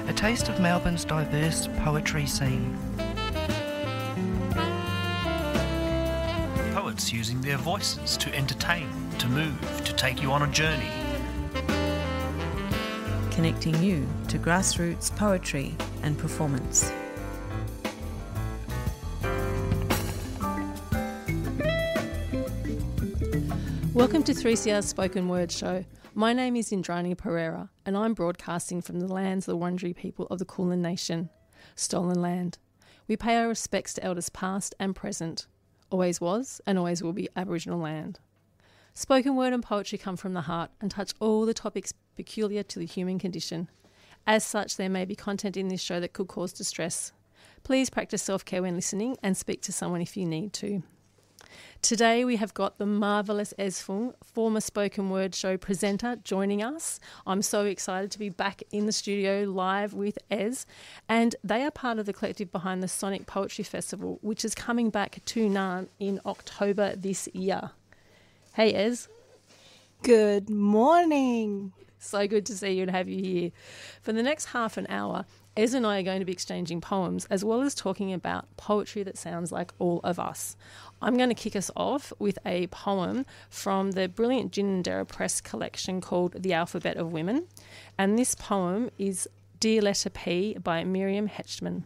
A taste of Melbourne's diverse poetry scene. Poets using their voices to entertain, to move, to take you on a journey. Connecting you to grassroots poetry and performance. Welcome to 3CR's Spoken Word Show. My name is Indrani Pereira and I'm broadcasting from the lands of the Wurundjeri people of the Kulin Nation, stolen land. We pay our respects to elders past and present, always was and always will be Aboriginal land. Spoken word and poetry come from the heart and touch all the topics peculiar to the human condition. As such, there may be content in this show that could cause distress. Please practice self-care when listening and speak to someone if you need to. Today we have got the marvellous Ez Fung, former Spoken Word Show presenter, joining us. I'm so excited to be back in the studio live with Ez, and they are part of the collective behind the Sonic Poetry Festival, which is coming back to Naarm in October this year. Hey Ez. Good morning. So good to see you and have you here. For the next half an hour, Ez and I are going to be exchanging poems as well as talking about poetry that sounds like all of us. I'm going to kick us off with a poem from the brilliant Ginninderra Press collection called The Alphabet of Women. And this poem is Dear Letter P by Miriam Hetchman.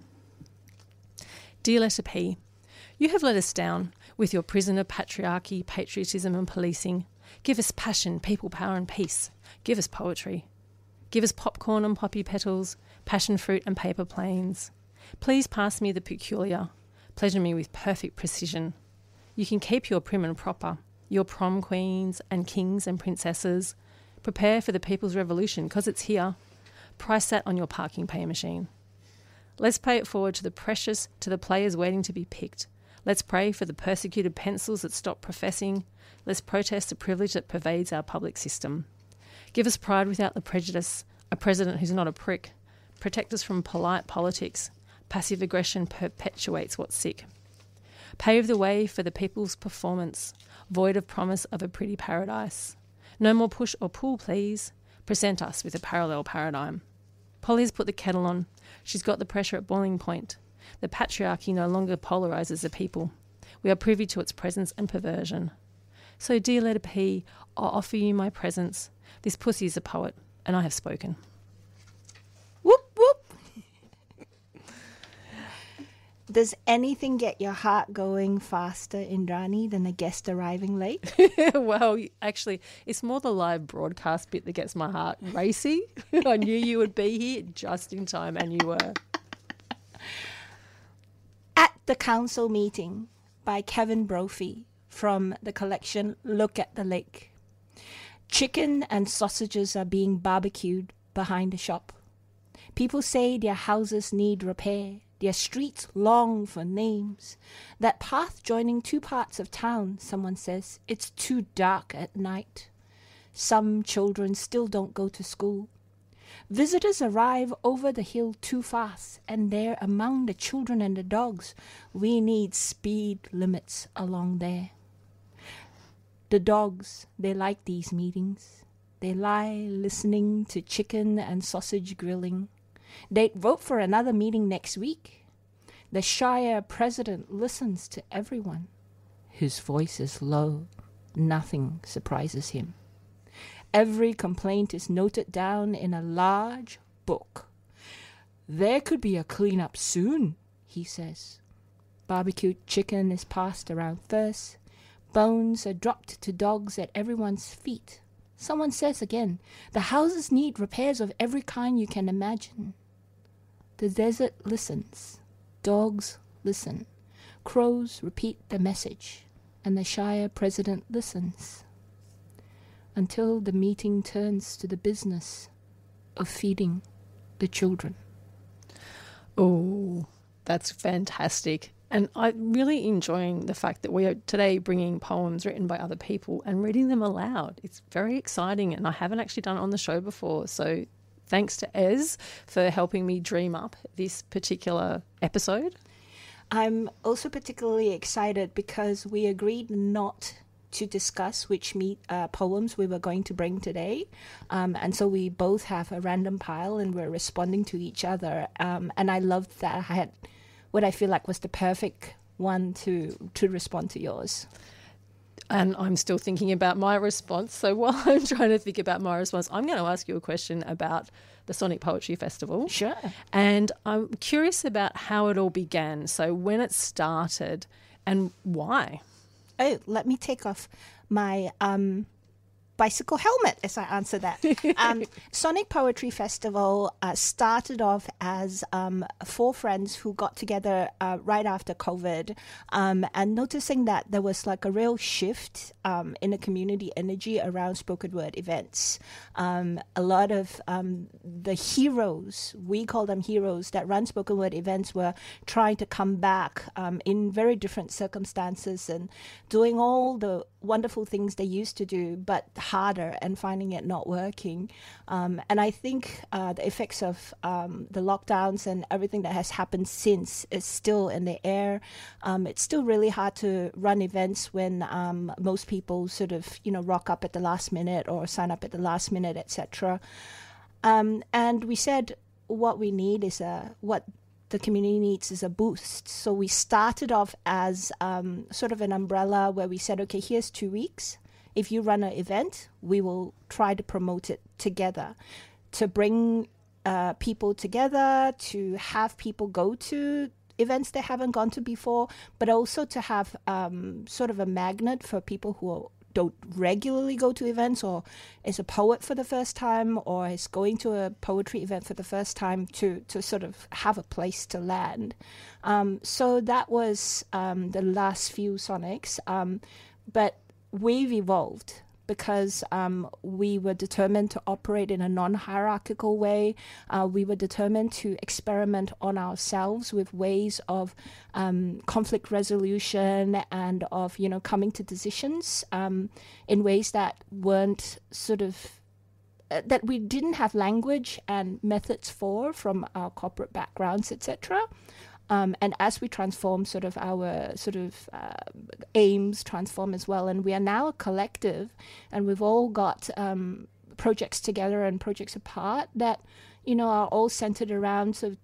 Dear Letter P, you have let us down with your prison of patriarchy, patriotism and policing. Give us passion, people, power and peace. Give us poetry. Give us popcorn and poppy petals, passion fruit and paper planes. Please pass me the peculiar. Pleasure me with perfect precision. You can keep your prim and proper, your prom queens and kings and princesses. Prepare for the people's revolution, 'cause it's here. Price that on your parking pay machine. Let's pay it forward to the precious, to the players waiting to be picked. Let's pray for the persecuted pencils that stop professing. Let's protest the privilege that pervades our public system. Give us pride without the prejudice, a president who's not a prick. Protect us from polite politics. Passive aggression perpetuates what's sick. Pave the way for the people's performance, void of promise of a pretty paradise. No more push or pull, please. Present us with a parallel paradigm. Polly's put the kettle on. She's got the pressure at boiling point. The patriarchy no longer polarises the people. We are privy to its presence and perversion. So, dear letter P, I offer you my presence. This pussy is a poet, and I have spoken. Whoop, whoop. Does anything get your heart going faster, Indrani, than a guest arriving late? Well, actually, it's more the live broadcast bit that gets my heart racing. I knew you would be here just in time, and you were. At the Council Meeting by Kevin Brophy from the collection Look at the Lake. Chicken and sausages are being barbecued behind the shop. People say their houses need repair. Their streets long for names. That path joining two parts of town, someone says, it's too dark at night. Some children still don't go to school. Visitors arrive over the hill too fast, and there among the children and the dogs, we need speed limits along there. The dogs, they like these meetings. They lie listening to chicken and sausage grilling. They'd vote for another meeting next week. The Shire president listens to everyone. His voice is low. Nothing surprises him. Every complaint is noted down in a large book. There could be a clean-up soon, he says. Barbecued chicken is passed around first. Bones are dropped to dogs at everyone's feet. Someone says again, the houses need repairs of every kind you can imagine. The desert listens. Dogs listen. Crows repeat the message. And the Shire president listens. Until the meeting turns to the business of feeding the children. Oh, that's fantastic. And I'm really enjoying the fact that we are today bringing poems written by other people and reading them aloud. It's very exciting, and I haven't actually done it on the show before. So thanks to Ez for helping me dream up this particular episode. I'm also particularly excited because we agreed not to discuss which poems we were going to bring today. And so we both have a random pile and we're responding to each other. And I loved that I had what I feel like was the perfect one to respond to yours. And I'm still thinking about my response. So while I'm trying to think about my response, I'm going to ask you a question about the Sonic Poetry Festival. Sure. And I'm curious about how it all began. So when it started and why. Oh, let me take off my bicycle helmet as I answer that. Sonic Poetry Festival started off as 4 friends who got together right after COVID, and noticing that there was like a real shift in the community energy around spoken word events. A lot of the heroes, we call them heroes, that run spoken word events were trying to come back in very different circumstances and doing all the wonderful things they used to do, but harder, and finding it not working. And I think the effects of the lockdowns and everything that has happened since is still in the air. It's still really hard to run events when most people sort of, rock up at the last minute or sign up at the last minute, etc. And we said what we need is what the community needs is a boost. So we started off as sort of an umbrella where we said, okay, here's 2 weeks. If you run an event, we will try to promote it together, to bring people together, to have people go to events they haven't gone to before, but also to have sort of a magnet for people who don't regularly go to events, or is a poet for the first time, or is going to a poetry event for the first time, to sort of have a place to land. So that was the last few Sonics. But we've evolved because we were determined to operate in a non-hierarchical way. We were determined to experiment on ourselves with ways of conflict resolution and of, coming to decisions in ways that weren't sort of, that we didn't have language and methods from our corporate backgrounds, etc. And as we transform, sort of our aims transform as well. And we are now a collective, and we've all got projects together and projects apart that, are all centered around sort of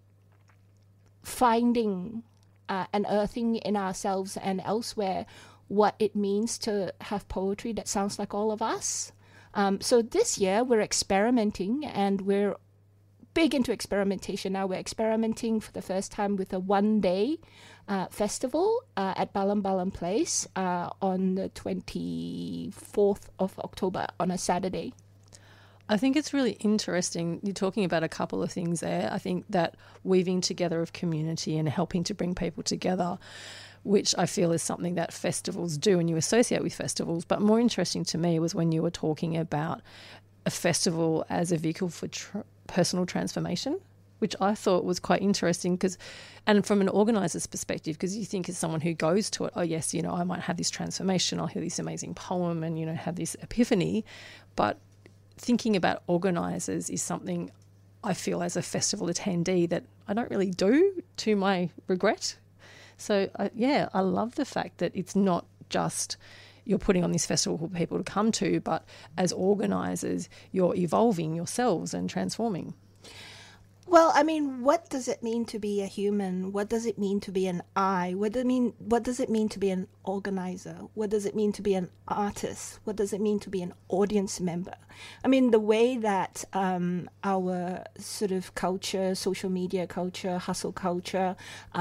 finding and earthing in ourselves and elsewhere what it means to have poetry that sounds like all of us. So this year we're experimenting, and we're big into experimentation now. We're experimenting for the first time with a one-day festival at Balam Balam Place on the 24th of October on a Saturday. I think it's really interesting. You're talking about a couple of things there. I think that weaving together of community and helping to bring people together, which I feel is something that festivals do and you associate with festivals. But more interesting to me was when you were talking about a festival as a vehicle for personal transformation, which I thought was quite interesting and from an organiser's perspective, because you think as someone who goes to it, oh yes, I might have this transformation, I'll hear this amazing poem and, have this epiphany. But thinking about organisers is something I feel as a festival attendee that I don't really do, to my regret. So I love the fact that it's not just you're putting on this festival for people to come to, but as organisers, you're evolving yourselves and transforming. Well, I mean, what does it mean to be a human? What does it mean to be an I? What does it mean to be an organizer? What does it mean to be an artist? What does it mean to be an audience member? I mean, the way that our sort of culture, social media culture, hustle culture,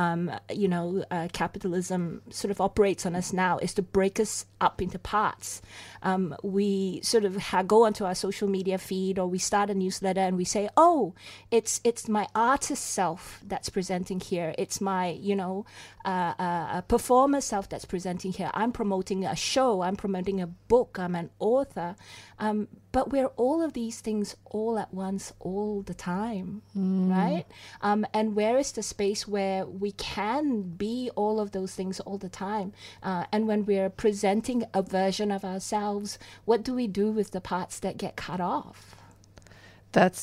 capitalism sort of operates on us now is to break us up into parts. We sort of go onto our social media feed, or we start a newsletter and we say, oh, it's my artist self that's presenting here. It's my, performer self that's presenting here. I'm promoting a show. I'm promoting a book. I'm an author. But we're all of these things all at once, all the time, right? And where is the space where we can be all of those things all the time? And when we're presenting a version of ourselves, what do we do with the parts that get cut off? That's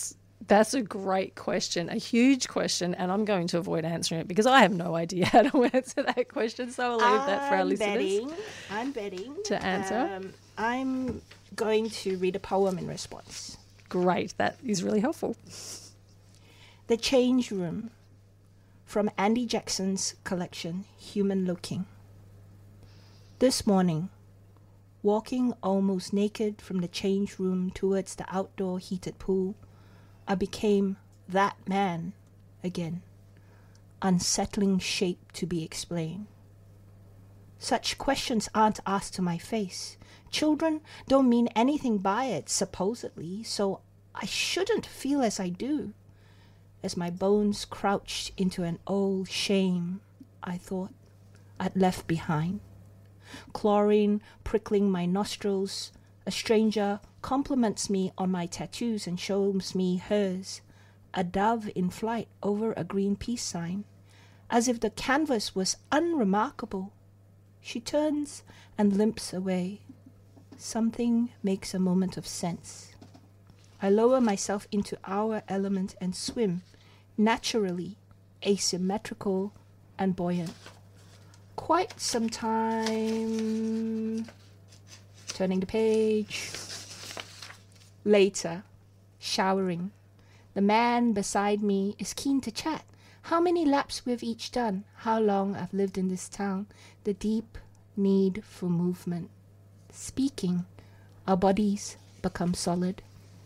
That's a great question, a huge question, and I'm going to avoid answering it because I have no idea how to answer that question. So I'll leave that for our listeners. I'm betting to answer. I'm going to read a poem in response. Great, that is really helpful. The Change Room, from Andy Jackson's collection, Human Looking. This morning, walking almost naked from the change room towards the outdoor heated pool, I became that man again, unsettling shape to be explained. Such questions aren't asked to my face. Children don't mean anything by it, supposedly, so I shouldn't feel as I do. As my bones crouched into an old shame, I thought I'd left behind. Chlorine prickling my nostrils, a stranger compliments me on my tattoos and shows me hers, a dove in flight over a green peace sign, as if the canvas was unremarkable. She turns and limps away. Something makes a moment of sense. I lower myself into our element and swim, naturally, asymmetrical and buoyant. Quite some time. Turning the page. Later, showering. The man beside me is keen to chat. How many laps we've each done, how long I've lived in this town, the deep need for movement. Speaking, our bodies become solid.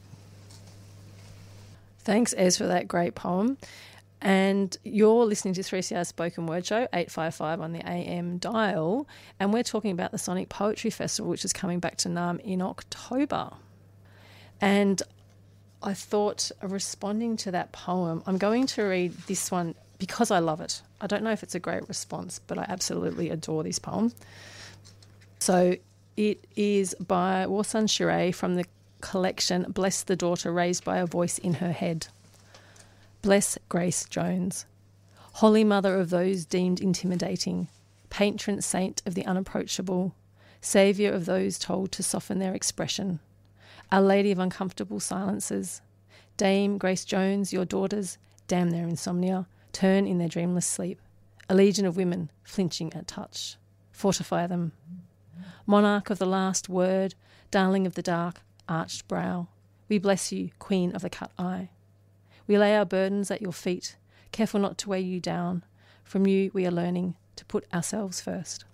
Thanks, Ez, for that great poem. And you're listening to 3CR Spoken Word Show, 855 on the AM dial, and we're talking about the Sonic Poetry Festival, which is coming back to Naarm in October. And I thought, responding to that poem, I'm going to read this one because I love it. I don't know if it's a great response, but I absolutely adore this poem. So it is by Warsan Shirey from the collection Bless the Daughter Raised by a Voice in Her Head. Bless Grace Jones, Holy Mother of those deemed intimidating, patron saint of the unapproachable, saviour of those told to soften their expression, Our Lady of Uncomfortable Silences, Dame Grace Jones, your daughters, damn their insomnia, turn in their dreamless sleep, a legion of women flinching at touch, fortify them. Monarch of the last word, darling of the dark, arched brow, we bless you, Queen of the cut eye. We lay our burdens at your feet, careful not to weigh you down. From you we are learning to put ourselves first.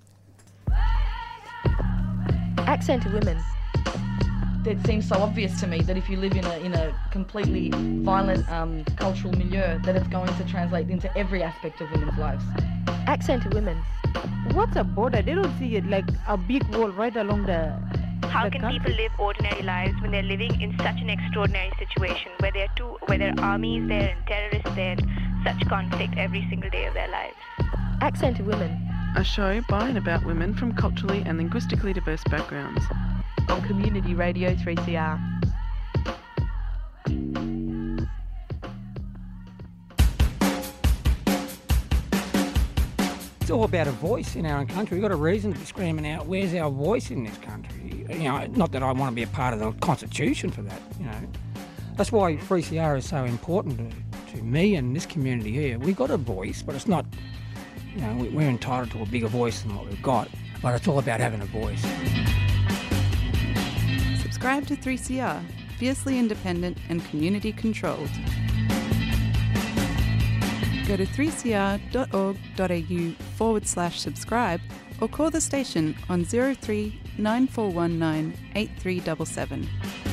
Accented women. It seems so obvious to me that if you live in a completely violent cultural milieu, that it's going to translate into every aspect of women's lives. Accented women. What's a border? They don't see it like a big wall right along the How can people live ordinary lives when they're living in such an extraordinary situation where there are armies there and terrorists there and such conflict every single day of their lives? Accented women. A show by and about women from culturally and linguistically diverse backgrounds. On Community Radio 3CR. It's all about a voice in our own country. We've got a reason to be screaming out, where's our voice in this country? You know, not that I want to be a part of the Constitution for that, you know. That's why 3CR is so important to me and this community here. We've got a voice, but it's not, you know, we're entitled to a bigger voice than what we've got, but it's all about having a voice. Subscribe to 3CR, fiercely independent and community controlled. Go to 3cr.org.au/subscribe or call the station on 03 9419 8377.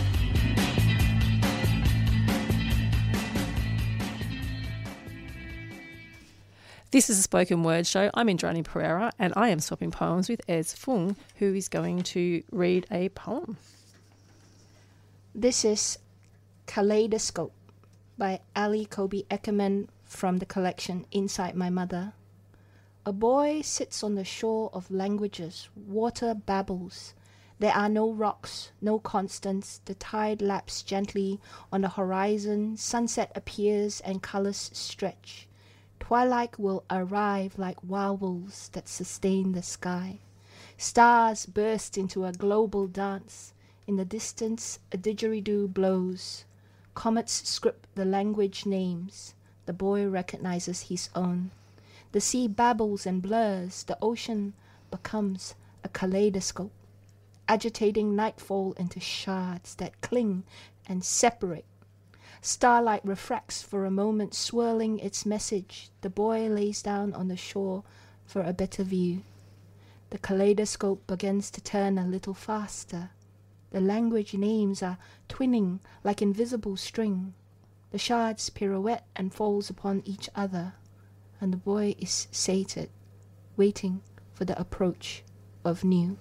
This is a spoken word show. I'm Indrani Pereira and I am swapping poems with Ez Fung, who is going to read a poem. This is Kaleidoscope by Ali Kobe Eckerman from the collection Inside My Mother. A boy sits on the shore of languages, water babbles. There are no rocks, no constants. The tide laps gently on the horizon. Sunset appears and colors stretch. Twilight will arrive like warbles that sustain the sky. Stars burst into a global dance. In the didgeridoo blows. Comets script the language names. The boy recognizes his own. The sea babbles and blurs. The ocean becomes a kaleidoscope, agitating nightfall into shards that cling and separate. Starlight refracts for a moment, swirling its message. The boy lays down on the shore for a better view. The kaleidoscope begins to turn a little faster. The language names are twinning like invisible string. The shards pirouette and falls upon each other, and the boy is sated, waiting for the approach of new.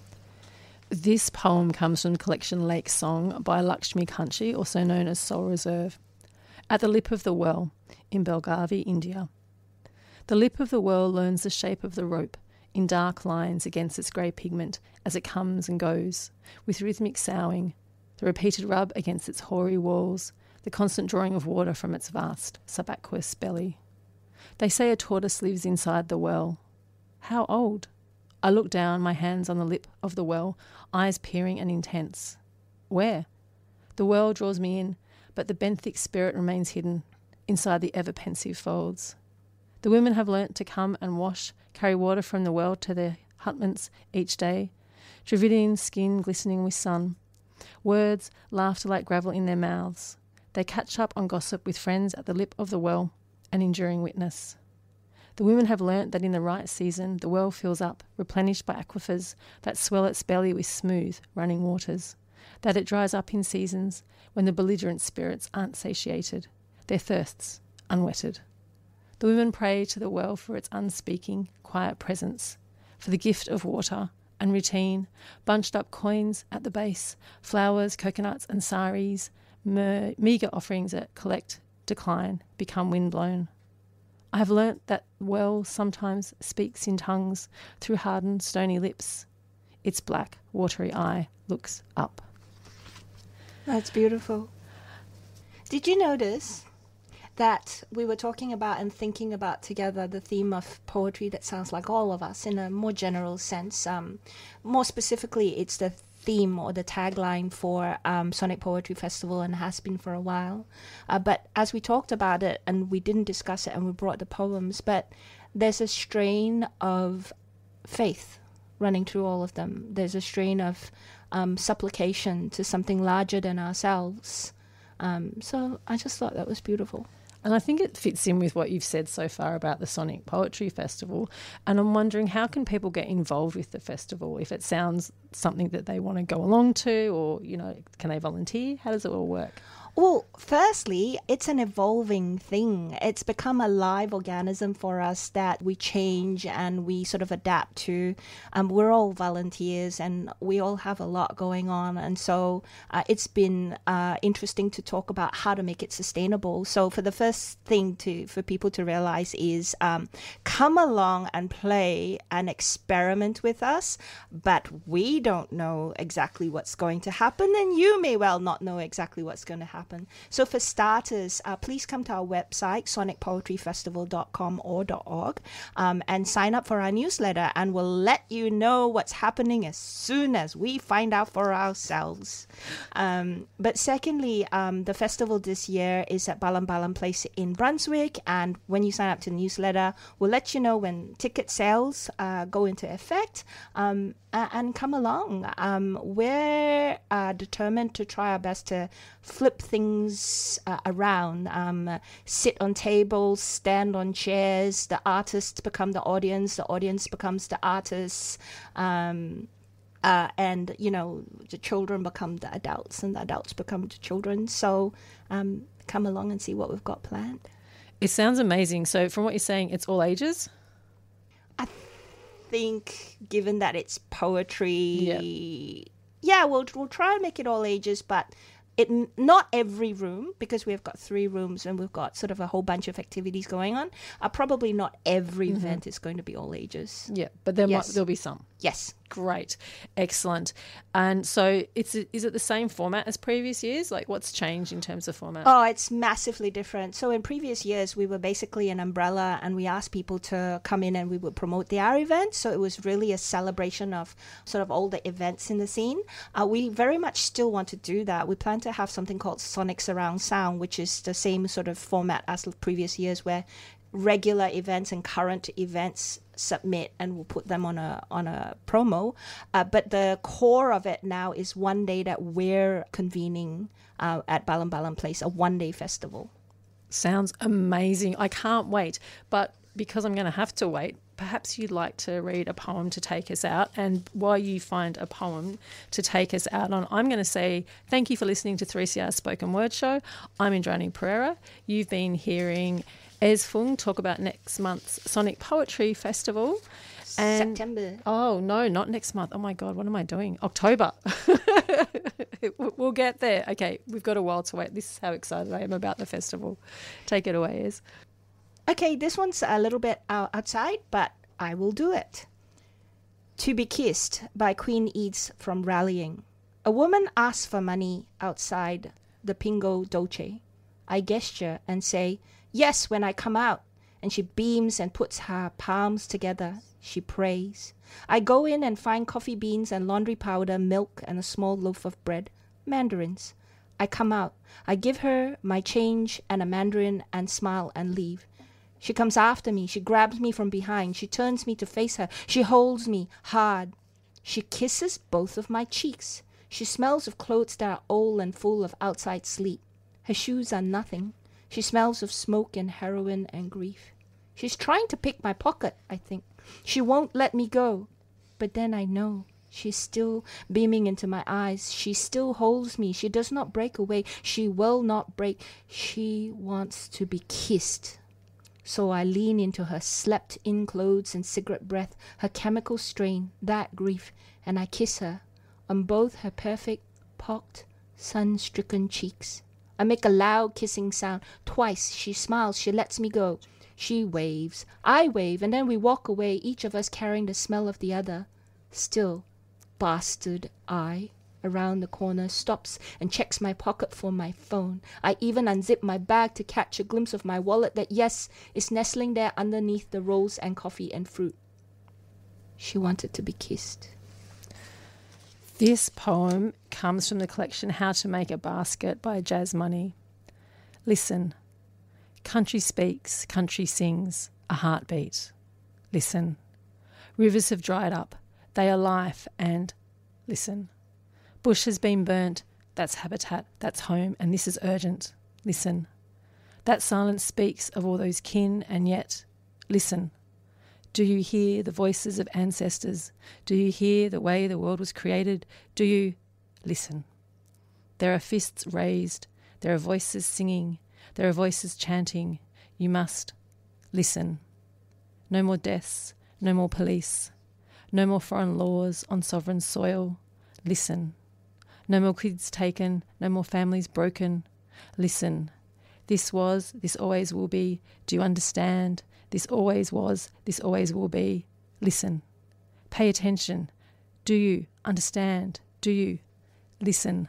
This poem comes from the collection Lake Song by Lakshmi Kanchi, also known as Soul Reserve. At the lip of the well in Belgavi, India. The lip of the well learns the shape of the rope in dark lines against its grey pigment as it comes and goes, with rhythmic soughing, the repeated rub against its hoary walls, the constant drawing of water from its vast subaqueous belly. They say a tortoise lives inside the well. How old? I look down, my hands on the lip of the well, eyes peering and intense. Where? The well draws me in, but the benthic spirit remains hidden inside the ever-pensive folds. The women have learnt to come and wash, carry water from the well to their hutments each day, Dravidian skin glistening with sun, words, laughter like gravel in their mouths. They catch up on gossip with friends at the lip of the well, an enduring witness. The women have learnt that in the right season the well fills up, replenished by aquifers that swell its belly with smooth, running waters, that it dries up in seasons when the belligerent spirits aren't satiated, their thirsts unwetted. The women pray to the well for its unspeaking, quiet presence, for the gift of water and routine, bunched up coins at the base, flowers, coconuts and saris, meagre offerings that collect, decline, become windblown. I have learnt that well sometimes speaks in tongues through hardened, stony lips. Its black, watery eye looks up. That's beautiful. Did you notice that we were talking about and thinking about together the theme of poetry that sounds like all of us in a more general sense? More specifically, it's the theme or the tagline for Sonic Poetry Festival and has been for a while. But as we talked about it, and we didn't discuss it and we brought the poems, but there's a strain of faith running through all of them. There's a strain of supplication to something larger than ourselves. So I just thought that was beautiful. And I think it fits in with what you've said so far about the Sonic Poetry Festival. And I'm wondering, how can people get involved with the festival if it sounds something that they want to go along to, or, you know, can they volunteer? How does it all work? Well, firstly, it's an evolving thing. It's become a live organism for us that we change and we sort of adapt to. We're all volunteers and we all have a lot going on. And so it's been interesting to talk about how to make it sustainable. So for the first thing for people to realize is come along and play and experiment with us, but we don't know exactly what's going to happen, and you may well not know exactly what's going to happen. So for starters, please come to our website, sonicpoetryfestival.com or .org, and sign up for our newsletter, and we'll let you know what's happening as soon as we find out for ourselves. But secondly, the festival this year is at Balam Balam Place in Brunswick, and when you sign up to the newsletter, we'll let you know when ticket sales go into effect. And come along. We're determined to try our best to flip things around, sit on tables, stand on chairs. The artists become the audience becomes the artists, and, you know, the children become the adults and the adults become the children. So come along and see what we've got planned. It sounds amazing. So from what you're saying, it's all ages? I think given that it's poetry, we'll try and make it all ages, but not every room, because we've got 3 rooms and we've got sort of a whole bunch of activities going on. Probably not every event is going to be all ages. Yeah, but there'll be some. Yes. Great. Excellent. And so is it the same format as previous years? Like, what's changed in terms of format? Oh, it's massively different. So in previous years, we were basically an umbrella and we asked people to come in and we would promote their events. So it was really a celebration of sort of all the events in the scene. We very much still want to do that. We plan to have something called Sonic Surround Sound, which is the same sort of format as the previous years, where regular events and current events submit and we'll put them on a promo. But the core of it now is one day that we're convening at Balam Balam Place, a one-day festival. Sounds amazing. I can't wait. But because I'm going to have to wait, perhaps you'd like to read a poem to take us out. And while you find a poem to take us out on, I'm going to say thank you for listening to 3CR's Spoken Word Show. I'm Indrani Pereira. You've been hearing Ez Fung talk about next month's Sonic Poetry Festival. And September. Oh, no, not next month. Oh, my God, what am I doing? October. We'll get there. Okay, we've got a while to wait. This is how excited I am about the festival. Take it away, Ez. Okay, this one's a little bit outside, but I will do it. To be Kissed by Queen Eats from Rallying. A woman asks for money outside the Pingo Dolce. I gesture and say, yes, when I come out. And she beams and puts her palms together. She prays. I go in and find coffee beans and laundry powder, milk, and a small loaf of bread. Mandarins. I come out. I give her my change and a mandarin and smile and leave. She comes after me. She grabs me from behind. She turns me to face her. She holds me hard. She kisses both of my cheeks. She smells of clothes that are old and full of outside sleep. Her shoes are nothing. She smells of smoke and heroin and grief. She's trying to pick my pocket, I think. She won't let me go. But then I know she's still beaming into my eyes. She still holds me. She does not break away. She will not break. She wants to be kissed. So I lean into her slept-in clothes and cigarette breath, her chemical strain, that grief, and I kiss her on both her perfect, pocked, sun-stricken cheeks. I make a loud kissing sound. Twice she smiles. She lets me go. She waves. I wave, and then we walk away, each of us carrying the smell of the other. Still, bastard I, around the corner, stops and checks my pocket for my phone. I even unzip my bag to catch a glimpse of my wallet that, yes, is nestling there underneath the rolls and coffee and fruit. She wanted to be kissed. This poem comes from the collection How to Make a Basket by Jazz Money. Listen. Country speaks, country sings, a heartbeat. Listen. Rivers have dried up, they are life, and listen. Bush has been burnt, that's habitat, that's home, and this is urgent. Listen. That silence speaks of all those kin, and yet, listen. Do you hear the voices of ancestors? Do you hear the way the world was created? Do you listen? There are fists raised, there are voices singing, there are voices chanting. You must listen. No more deaths, no more police, no more foreign laws on sovereign soil. Listen. No more kids taken, no more families broken. Listen. This was, this always will be. Do you understand? This always was, this always will be. Listen. Pay attention. Do you understand? Do you listen?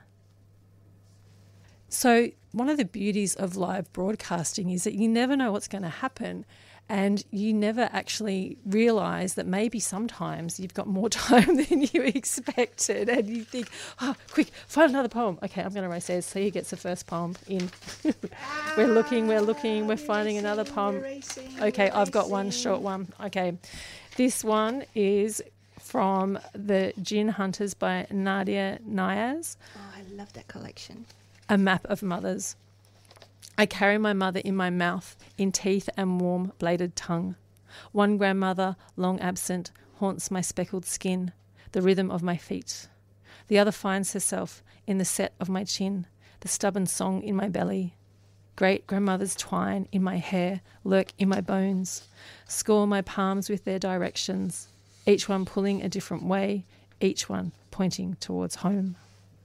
So one of the beauties of live broadcasting is that you never know what's going to happen, and you never actually realise that maybe sometimes you've got more time than you expected, and you think, oh, quick, find another poem. Okay, I'm going to race Ez, so he gets the first poem in. We're looking, we're finding another poem. Okay, I've got one short one. Okay, this one is from The Gin Hunters by Nadia Niaz. Oh, I love that collection. A Map of Mothers. I carry my mother in my mouth, in teeth and warm bladed tongue. One grandmother, long absent, haunts my speckled skin, the rhythm of my feet. The other finds herself in the set of my chin, the stubborn song in my belly. Great grandmothers twine in my hair, lurk in my bones, score my palms with their directions, each one pulling a different way, each one pointing towards home.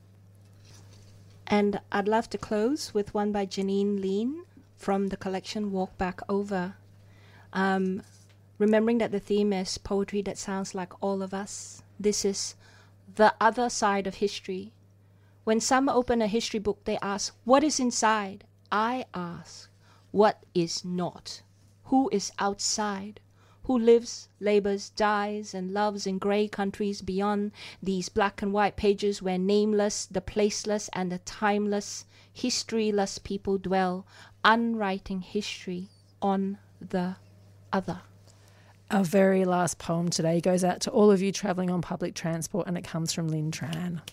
And I'd love to close with one by Janine Lean from the collection Walk Back Over. Remembering that the theme is poetry that sounds like all of us, This is the other side of history. When some open a history book, they ask, what is inside? I ask, what is not? Who is outside? Who lives, labors, dies, and loves in grey countries beyond these black and white pages where nameless, the placeless, and the timeless, historyless people dwell, unwriting history on the other. Our very last poem today goes out to all of you travelling on public transport, and it comes from Lynn Tran.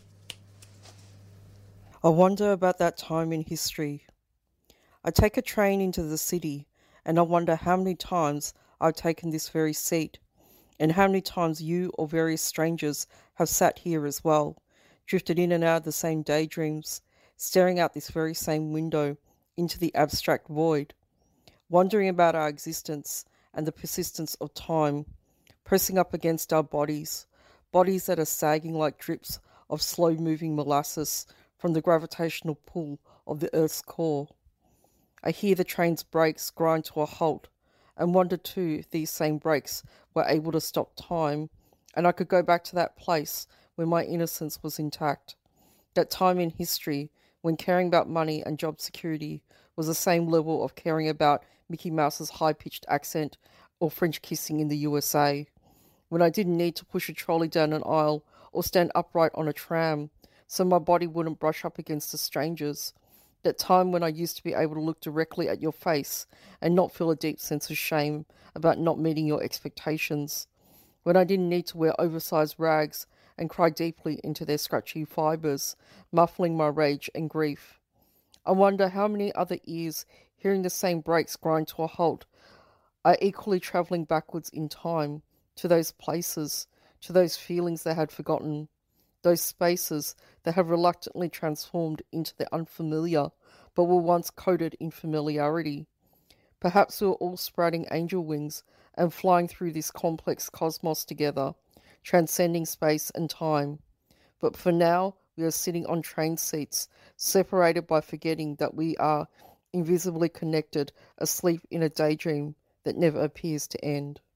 I wonder about that time in history. I take a train into the city, and I wonder how many times I've taken this very seat, and how many times you or various strangers have sat here as well, drifted in and out of the same daydreams, staring out this very same window into the abstract void, wondering about our existence and the persistence of time, pressing up against our bodies that are sagging like drips of slow-moving molasses from the gravitational pull of the Earth's core. I hear the train's brakes grind to a halt, and wonder too if these same brakes were able to stop time, and I could go back to that place where my innocence was intact. That time in history when caring about money and job security was the same level of caring about Mickey Mouse's high-pitched accent or French kissing in the USA. When I didn't need to push a trolley down an aisle or stand upright on a tram so my body wouldn't brush up against the strangers. That time when I used to be able to look directly at your face and not feel a deep sense of shame about not meeting your expectations. When I didn't need to wear oversized rags and cry deeply into their scratchy fibres, muffling my rage and grief. I wonder how many other ears, hearing the same brakes grind to a halt, are equally travelling backwards in time, to those places, to those feelings they had forgotten, those spaces that have reluctantly transformed into the unfamiliar, but were once coated in familiarity. Perhaps we were all sprouting angel wings and flying through this complex cosmos together, transcending space and time. But for now, we are sitting on train seats, separated by forgetting that we are invisibly connected, asleep in a daydream that never appears to end.